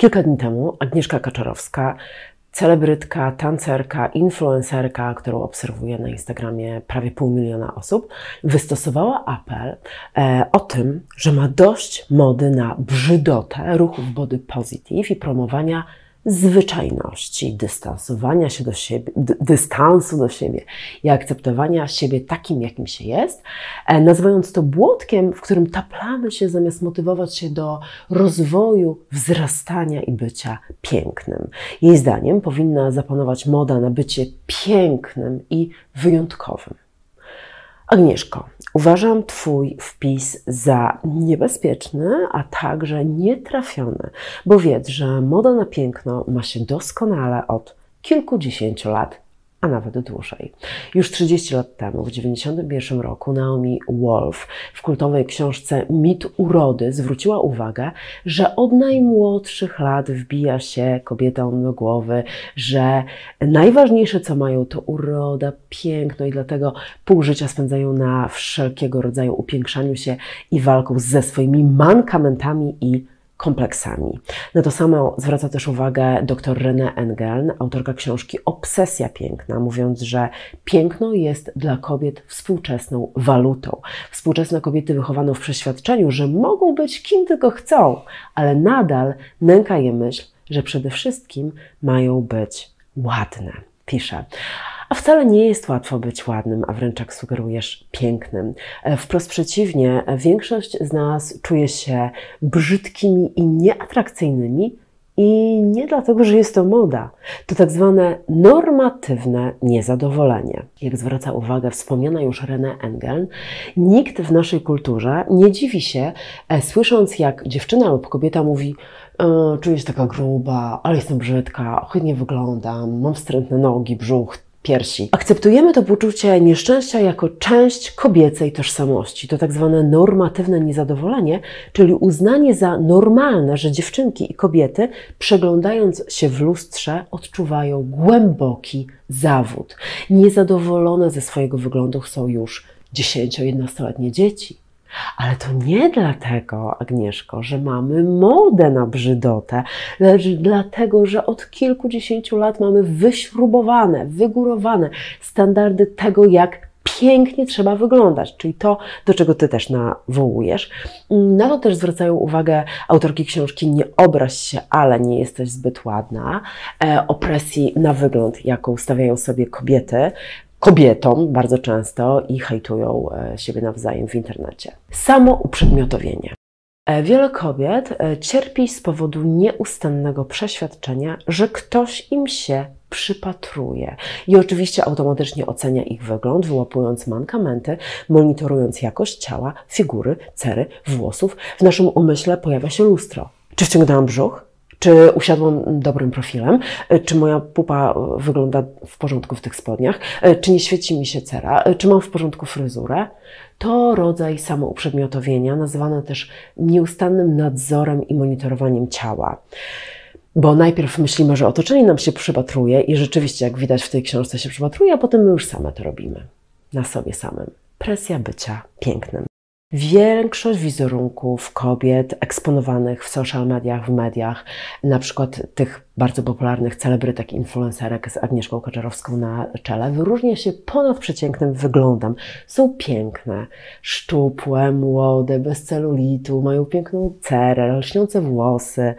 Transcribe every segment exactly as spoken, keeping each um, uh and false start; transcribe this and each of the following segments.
Kilka dni temu Agnieszka Kaczorowska, celebrytka, tancerka, influencerka, którą obserwuję na Instagramie prawie pół miliona osób, wystosowała apel e, o tym, że ma dość mody na brzydotę, ruchów body positive i promowania zwyczajności, dystansowania się do siebie, dystansu do siebie i akceptowania siebie takim, jakim się jest, e, nazywając to błotkiem, w którym taplamy się zamiast motywować się do rozwoju, wzrastania i bycia pięknym. Jej zdaniem powinna zapanować moda na bycie pięknym i wyjątkowym. Agnieszko, uważam Twój wpis za niebezpieczny, a także nietrafiony, bo wiedz, że moda na piękno ma się doskonale od kilkudziesięciu lat, a nawet dłużej. Już trzydzieści lat temu, w dziewięćdziesiątym pierwszym roku, Naomi Wolf w kultowej książce Mit urody zwróciła uwagę, że od najmłodszych lat wbija się kobietom do głowy, że najważniejsze, co mają, to uroda, piękno i dlatego pół życia spędzają na wszelkiego rodzaju upiększaniu się i walką ze swoimi mankamentami i kompleksami. Na to samo zwraca też uwagę dr René Engeln, autorka książki Obsesja piękna, mówiąc, że piękno jest dla kobiet współczesną walutą. Współczesne kobiety wychowano w przeświadczeniu, że mogą być kim tylko chcą, ale nadal nęka je myśl, że przede wszystkim mają być ładne, pisze. A wcale nie jest łatwo być ładnym, a wręcz, jak sugerujesz, pięknym. Wprost przeciwnie, większość z nas czuje się brzydkimi i nieatrakcyjnymi i nie dlatego, że jest to moda. To tak zwane normatywne niezadowolenie. Jak zwraca uwagę wspomniana już René Engeln, nikt w naszej kulturze nie dziwi się, e, słysząc, jak dziewczyna lub kobieta mówi: e, czuję się taka gruba, ale jestem brzydka, ohydnie wyglądam, mam wstrętne nogi, brzuch, piersi. Akceptujemy to poczucie nieszczęścia jako część kobiecej tożsamości. To tak zwane normatywne niezadowolenie, czyli uznanie za normalne, że dziewczynki i kobiety, przeglądając się w lustrze, odczuwają głęboki zawód. Niezadowolone ze swojego wyglądu są już dziesięcio-jedenastoletnie dzieci. Ale to nie dlatego, Agnieszko, że mamy modę na brzydotę, lecz dlatego, że od kilkudziesięciu lat mamy wyśrubowane, wygórowane standardy tego, jak pięknie trzeba wyglądać, czyli to, do czego Ty też nawołujesz. Na to też zwracają uwagę autorki książki Nie obraź się, ale nie jesteś zbyt ładna, e, opresji na wygląd, jaką stawiają sobie kobiety, kobietom bardzo często i hejtują siebie nawzajem w internecie. Samo uprzedmiotowienie. Wiele kobiet cierpi z powodu nieustannego przeświadczenia, że ktoś im się przypatruje i oczywiście automatycznie ocenia ich wygląd, wyłapując mankamenty, monitorując jakość ciała, figury, cery, włosów. W naszym umyśle pojawia się lustro. Czy wciągnęłam brzuch? Czy usiadłam dobrym profilem? Czy moja pupa wygląda w porządku w tych spodniach? Czy nie świeci mi się cera? Czy mam w porządku fryzurę? To rodzaj samouprzedmiotowienia, nazywane też nieustannym nadzorem i monitorowaniem ciała. Bo najpierw myślimy, że otoczenie nam się przypatruje i rzeczywiście, jak widać w tej książce, się przypatruje, a potem my już same to robimy. Na sobie samym. Presja bycia pięknym. Większość wizerunków kobiet eksponowanych w social mediach, w mediach, na przykład tych bardzo popularnych celebrytek, influencerek z Agnieszką Kaczorowską na czele, wyróżnia się ponadprzeciętnym wyglądem. Są piękne, szczupłe, młode, bez celulitu, mają piękną cerę, lśniące włosy.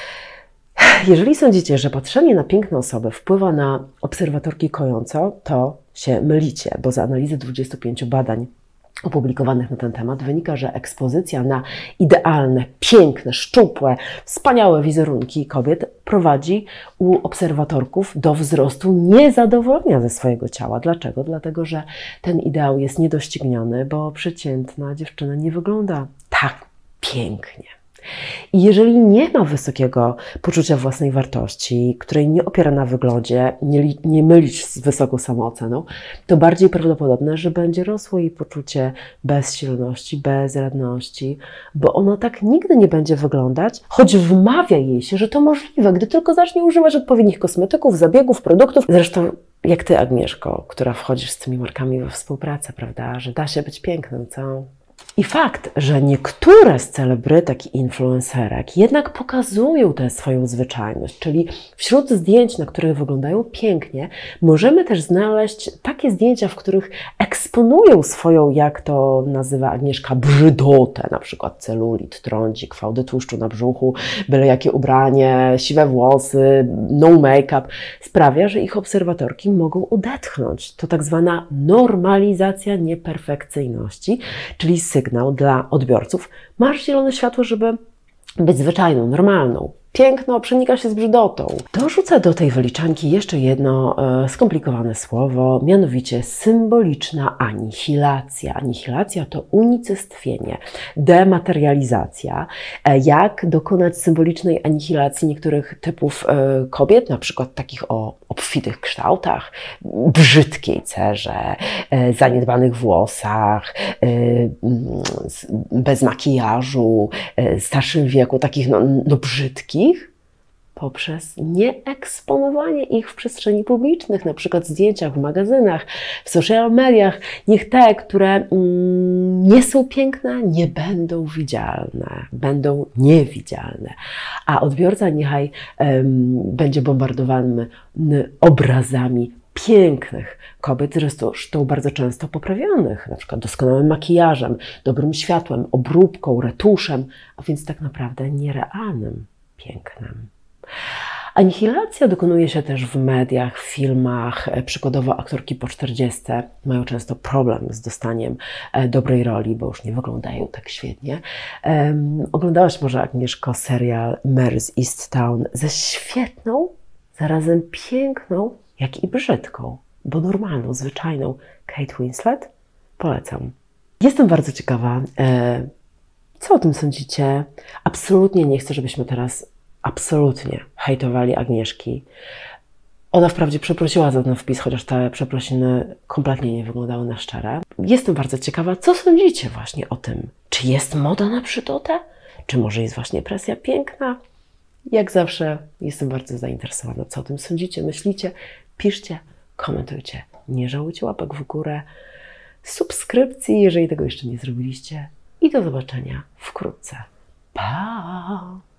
Jeżeli sądzicie, że patrzenie na piękne osoby wpływa na obserwatorki kojąco, to się mylicie, bo z analizy dwudziestu pięciu badań opublikowanych na ten temat wynika, że ekspozycja na idealne, piękne, szczupłe, wspaniałe wizerunki kobiet prowadzi u obserwatorków do wzrostu niezadowolenia ze swojego ciała. Dlaczego? Dlatego, że ten ideał jest niedościgniony, bo przeciętna dziewczyna nie wygląda tak pięknie. I jeżeli nie ma wysokiego poczucia własnej wartości, której nie opiera na wyglądzie, nie, nie mylić z wysoką samooceną, to bardziej prawdopodobne, że będzie rosło jej poczucie bezsilności, bezradności, bo ona tak nigdy nie będzie wyglądać, choć wmawia jej się, że to możliwe, gdy tylko zacznie używać odpowiednich kosmetyków, zabiegów, produktów. Zresztą jak Ty, Agnieszko, która wchodzisz z tymi markami we współpracę, prawda, że da się być pięknym, co? I fakt, że niektóre z celebrytek i influencerek jednak pokazują tę swoją zwyczajność, czyli wśród zdjęć, na których wyglądają pięknie, możemy też znaleźć takie zdjęcia, w których eksponują swoją, jak to nazywa Agnieszka, brzydotę, na przykład celulit, trądzik, fałdy tłuszczu na brzuchu, byle jakie ubranie, siwe włosy, no make-up, sprawia, że ich obserwatorki mogą odetchnąć. To tak zwana normalizacja nieperfekcyjności, czyli sygnał dla odbiorców: masz zielone światło, żeby być zwyczajną, normalną. Piękno przenika się z brzydotą. Dorzucę do tej wyliczanki jeszcze jedno e, skomplikowane słowo, mianowicie symboliczna anihilacja. Anihilacja to unicestwienie, dematerializacja. E, jak dokonać symbolicznej anihilacji niektórych typów e, kobiet, na przykład takich o obfitych kształtach, brzydkiej cerze, e, zaniedbanych włosach, e, bez makijażu, e, starszym wieku, takich no, no brzydkich, poprzez nieeksponowanie ich w przestrzeni publicznych, na przykład w zdjęciach, w magazynach, w social mediach. Niech te, które mm, nie są piękne, nie będą widzialne, będą niewidzialne. A odbiorca niechaj um, będzie bombardowany obrazami pięknych kobiet, zresztą bardzo często poprawionych, na przykład doskonałym makijażem, dobrym światłem, obróbką, retuszem, a więc tak naprawdę nierealnym pięknem. Anihilacja dokonuje się też w mediach, w filmach. Przykładowo aktorki po czterdziestce mają często problem z dostaniem dobrej roli, bo już nie wyglądają tak świetnie. Um, oglądałaś może, Agnieszko, serial Mary's Easttown ze świetną, zarazem piękną, jak i brzydką, bo normalną, zwyczajną Kate Winslet? Polecam. Jestem bardzo ciekawa, e, co o tym sądzicie. Absolutnie nie chcę, żebyśmy teraz absolutnie hejtowali Agnieszki. Ona wprawdzie przeprosiła za ten wpis, chociaż te przeprosiny kompletnie nie wyglądały na szczere. Jestem bardzo ciekawa, co sądzicie właśnie o tym. Czy jest moda na brzydotę? Czy może jest właśnie presja piękna? Jak zawsze jestem bardzo zainteresowana, co o tym sądzicie, myślicie. Piszcie, komentujcie. Nie żałujcie łapek w górę, subskrypcji, jeżeli tego jeszcze nie zrobiliście. I do zobaczenia wkrótce. Pa!